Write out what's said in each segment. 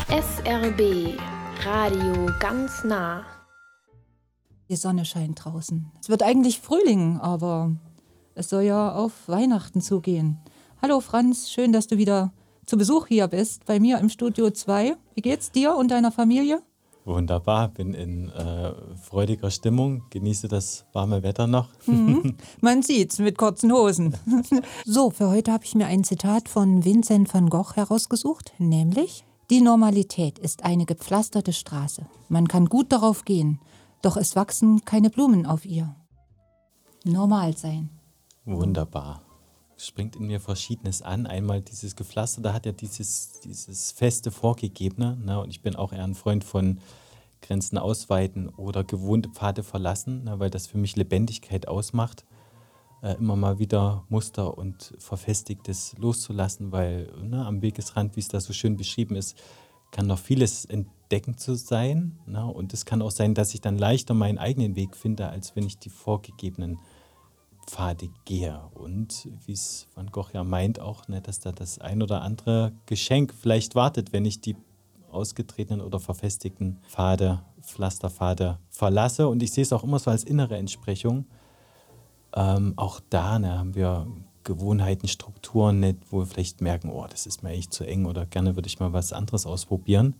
SRB Radio ganz nah. Die Sonne scheint draußen. Es wird eigentlich Frühling, aber es soll ja auf Weihnachten zugehen. Hallo Franz, schön, dass du wieder zu Besuch hier bist, bei mir im Studio 2. Wie geht's dir und deiner Familie? Wunderbar, bin in freudiger Stimmung, genieße das warme Wetter noch. Man sieht's mit kurzen Hosen. So, für heute habe ich mir ein Zitat von Vincent van Gogh herausgesucht, nämlich: Die Normalität ist eine gepflasterte Straße. Man kann gut darauf gehen, doch es wachsen keine Blumen auf ihr. Normal sein. Wunderbar. Springt in mir Verschiedenes an. Einmal dieses Gepflaster, da hat ja dieses feste Vorgegebene. Ne? Und ich bin auch eher ein Freund von Grenzen ausweiten oder gewohnte Pfade verlassen, ne? Weil das für mich Lebendigkeit ausmacht. Immer mal wieder Muster und Verfestigtes loszulassen, weil am Wegesrand, wie es da so schön beschrieben ist, kann noch vieles entdeckend zu sein. Ne? Und es kann auch sein, dass ich dann leichter meinen eigenen Weg finde, als wenn ich die vorgegebenen Pfade gehe. Und wie es Van Gogh ja meint auch, ne, dass da das ein oder andere Geschenk vielleicht wartet, wenn ich die ausgetretenen oder verfestigten Pflasterpfade verlasse. Und ich sehe es auch immer so als innere Entsprechung. Auch da haben wir Gewohnheiten, Strukturen, ne, wo wir vielleicht merken, oh, das ist mir echt zu eng oder gerne würde ich mal was anderes ausprobieren.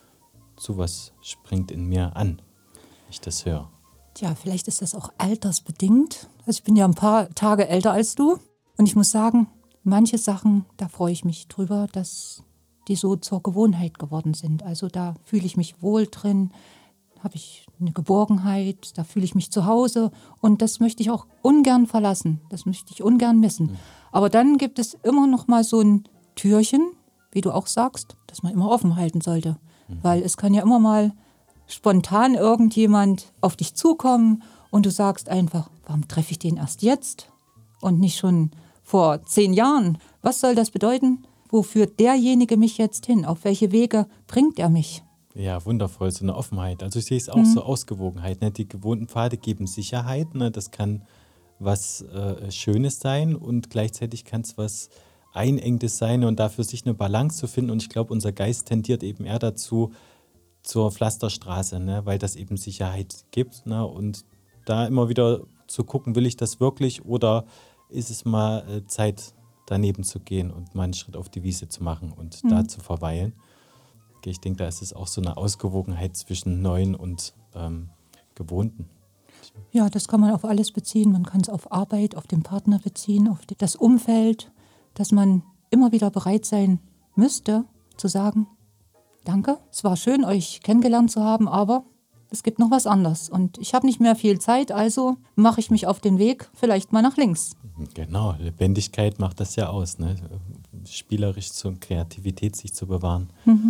So was springt in mir an, wenn ich das höre. Tja, vielleicht ist das auch altersbedingt. Also ich bin ja ein paar Tage älter als du. Und ich muss sagen, manche Sachen, da freue ich mich drüber, dass die so zur Gewohnheit geworden sind. Also da fühle ich mich wohl drin, habe ich eine Geborgenheit, da fühle ich mich zu Hause. Und das möchte ich auch ungern verlassen. Das möchte ich ungern missen. Aber dann gibt es immer noch mal so ein Türchen, wie du auch sagst, das man immer offen halten sollte. Weil es kann ja immer mal spontan irgendjemand auf dich zukommen und du sagst einfach, warum treffe ich den erst jetzt und nicht schon vor 10 Jahren? Was soll das bedeuten? Wo führt derjenige mich jetzt hin? Auf welche Wege bringt er mich? Ja, wundervoll, so eine Offenheit. Also ich sehe es auch so Ausgewogenheit. Ne? Die gewohnten Pfade geben Sicherheit. Ne? Das kann was Schönes sein und gleichzeitig kann es was Einengendes sein und dafür sich eine Balance zu finden. Und ich glaube, unser Geist tendiert eben eher dazu, zur Pflasterstraße, ne? Weil das eben Sicherheit gibt. Ne? Und da immer wieder zu gucken, will ich das wirklich oder ist es mal Zeit, daneben zu gehen und mal einen Schritt auf die Wiese zu machen und da zu verweilen. Ich denke, da ist es auch so eine Ausgewogenheit zwischen Neuen und Gewohnten. Ja, das kann man auf alles beziehen. Man kann es auf Arbeit, auf den Partner beziehen, auf das Umfeld, dass man immer wieder bereit sein müsste, zu sagen, danke, es war schön, euch kennengelernt zu haben, aber es gibt noch was anderes. Und ich habe nicht mehr viel Zeit, also mache ich mich auf den Weg, vielleicht mal nach links. Genau, Lebendigkeit macht das ja aus, ne? Spielerisch zur Kreativität sich zu bewahren.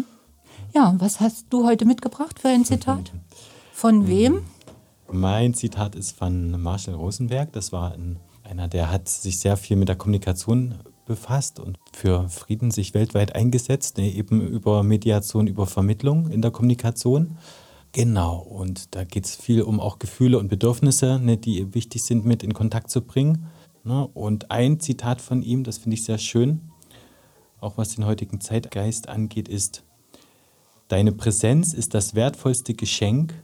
Ja, was hast du heute mitgebracht für ein Zitat? Von wem? Mein Zitat ist von Marshall Rosenberg. Das war einer, der hat sich sehr viel mit der Kommunikation befasst und für Frieden sich weltweit eingesetzt, ne, eben über Mediation, über Vermittlung in der Kommunikation. Genau, und da geht es viel um auch Gefühle und Bedürfnisse, ne, die wichtig sind, mit in Kontakt zu bringen. Ne. Und ein Zitat von ihm, das finde ich sehr schön, auch was den heutigen Zeitgeist angeht, ist: Deine Präsenz ist das wertvollste Geschenk,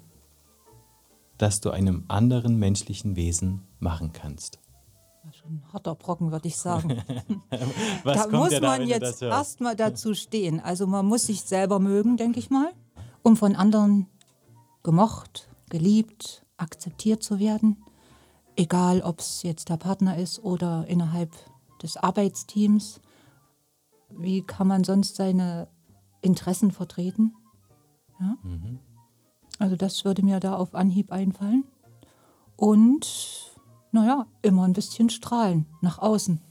das du einem anderen menschlichen Wesen machen kannst. Schon ein harter Brocken, würde ich sagen. Was Da kommt muss dir da, man wenn du das jetzt hörst? erstmal dazu stehen. Also man muss sich selber mögen, denke ich mal, um von anderen gemocht, geliebt, akzeptiert zu werden. Egal, ob es jetzt der Partner ist oder innerhalb des Arbeitsteams. Wie kann man sonst seine Interessen vertreten? Ja? Also das würde mir da auf Anhieb einfallen. Und immer ein bisschen strahlen nach außen,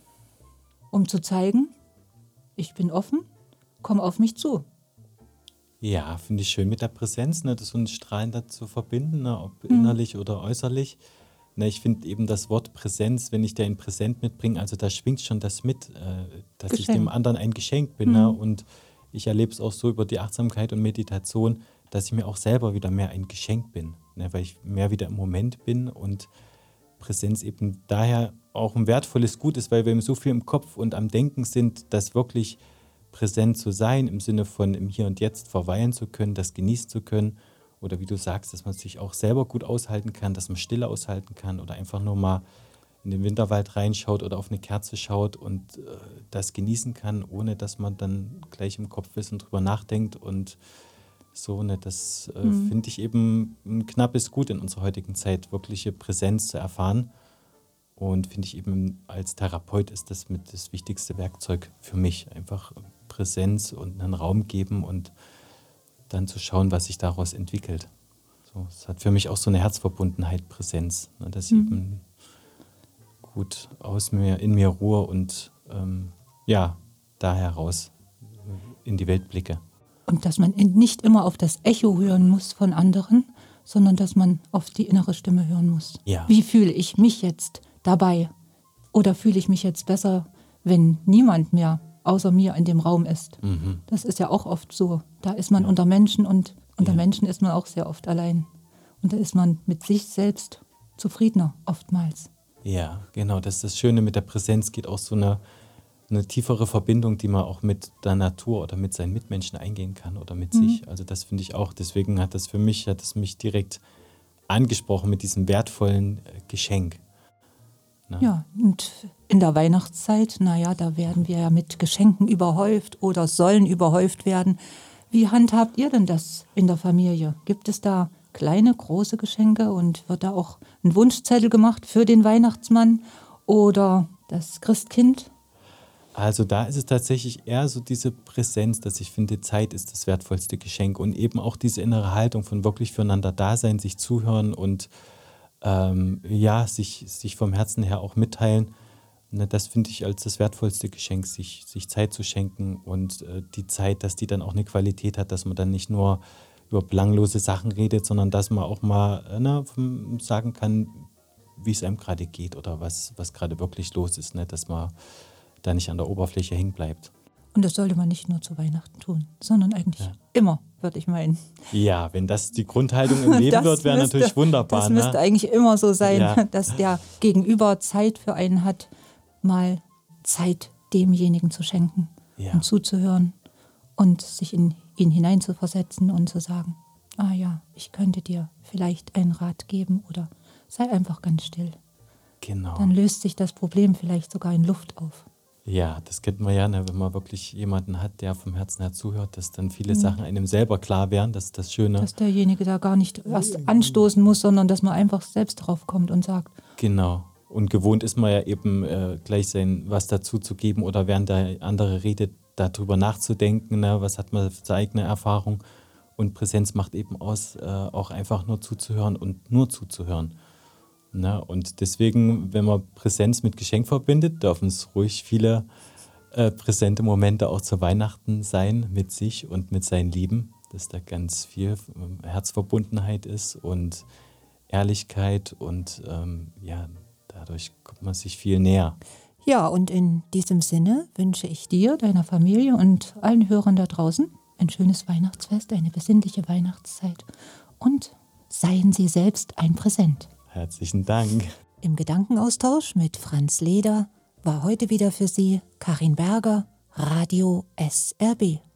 um zu zeigen, ich bin offen, komm auf mich zu. Ja, finde ich schön mit der Präsenz, ne, das so ein Strahlen dazu verbinden, ne, ob innerlich oder äußerlich. Ne, ich finde eben das Wort Präsenz, wenn ich da in Präsent mitbringe, also da schwingt schon das mit, dass ich dem anderen ein Geschenk bin. Ne, und ich erlebe es auch so über die Achtsamkeit und Meditation, dass ich mir auch selber wieder mehr ein Geschenk bin, ne, weil ich mehr wieder im Moment bin und Präsenz eben daher auch ein wertvolles Gut ist, weil wir eben so viel im Kopf und am Denken sind, dass wirklich präsent zu sein, im Sinne von im Hier und Jetzt verweilen zu können, das genießen zu können. Oder wie du sagst, dass man sich auch selber gut aushalten kann, dass man Stille aushalten kann oder einfach nur mal in den Winterwald reinschaut oder auf eine Kerze schaut und das genießen kann, ohne dass man dann gleich im Kopf ist und drüber nachdenkt. Und so, ne, das finde ich eben ein knappes Gut in unserer heutigen Zeit, wirkliche Präsenz zu erfahren. Und finde ich eben als Therapeut ist das mit das wichtigste Werkzeug für mich. Einfach Präsenz und einen Raum geben und dann zu schauen, was sich daraus entwickelt. So, es hat für mich auch so eine Herzverbundenheit, Präsenz, ne, dass ich eben gut in mir ruhe und da heraus in die Welt blicke. Und dass man nicht immer auf das Echo hören muss von anderen, sondern dass man auf die innere Stimme hören muss. Ja. Wie fühle ich mich jetzt dabei? Oder fühle ich mich jetzt besser, wenn niemand mehr außer mir in dem Raum ist? Das ist ja auch oft so. Da ist man unter Menschen und unter Menschen ist man auch sehr oft allein. Und da ist man mit sich selbst zufriedener oftmals. Ja, genau. Das ist das Schöne mit der Präsenz, geht auch so eine tiefere Verbindung, die man auch mit der Natur oder mit seinen Mitmenschen eingehen kann oder mit sich. Also das finde ich auch. Deswegen hat es mich direkt angesprochen mit diesem wertvollen Geschenk. Na? Ja, und in der Weihnachtszeit, da werden wir ja mit Geschenken überhäuft oder sollen überhäuft werden. Wie handhabt ihr denn das in der Familie? Gibt es da kleine, große Geschenke und wird da auch ein Wunschzettel gemacht für den Weihnachtsmann oder das Christkind? Also da ist es tatsächlich eher so diese Präsenz, dass ich finde, Zeit ist das wertvollste Geschenk und eben auch diese innere Haltung von wirklich füreinander da sein, sich zuhören und sich vom Herzen her auch mitteilen. Na, das finde ich als das wertvollste Geschenk, sich Zeit zu schenken und die Zeit, dass die dann auch eine Qualität hat, dass man dann nicht nur über belanglose Sachen redet, sondern dass man auch mal sagen kann, wie es einem gerade geht oder was gerade wirklich los ist, ne? Dass man da nicht an der Oberfläche hängen bleibt. Und das sollte man nicht nur zu Weihnachten tun, sondern eigentlich immer, würde ich meinen. Ja, wenn das die Grundhaltung im Leben wird, wäre natürlich wunderbar. Das müsste eigentlich immer so sein, Ja. dass der Gegenüber Zeit für einen hat, mal Zeit demjenigen zu schenken und zuzuhören und sich in ihn hineinzuversetzen und zu sagen, ich könnte dir vielleicht einen Rat geben oder sei einfach ganz still. Genau. Dann löst sich das Problem vielleicht sogar in Luft auf. Ja, das kennt man ja, ne, wenn man wirklich jemanden hat, der vom Herzen her zuhört, dass dann viele Sachen einem selber klar wären. Das ist das Schöne. Dass derjenige da gar nicht erst anstoßen muss, sondern dass man einfach selbst drauf kommt und sagt. Genau. Und gewohnt ist man ja eben gleich was dazu zu geben oder während der andere redet, darüber nachzudenken, ne, was hat man für eigene Erfahrung. Und Präsenz macht eben aus, auch einfach nur zuzuhören und nur zuzuhören. Ne? Und deswegen, wenn man Präsenz mit Geschenk verbindet, dürfen es ruhig viele präsente Momente auch zu Weihnachten sein mit sich und mit seinen Lieben, dass da ganz viel Herzverbundenheit ist und Ehrlichkeit und dadurch kommt man sich viel näher. Ja, und in diesem Sinne wünsche ich dir, deiner Familie und allen Hörern da draußen ein schönes Weihnachtsfest, eine besinnliche Weihnachtszeit und seien Sie selbst ein Präsent. Herzlichen Dank. Im Gedankenaustausch mit Franz Leder war heute wieder für Sie Karin Berger, Radio SRB.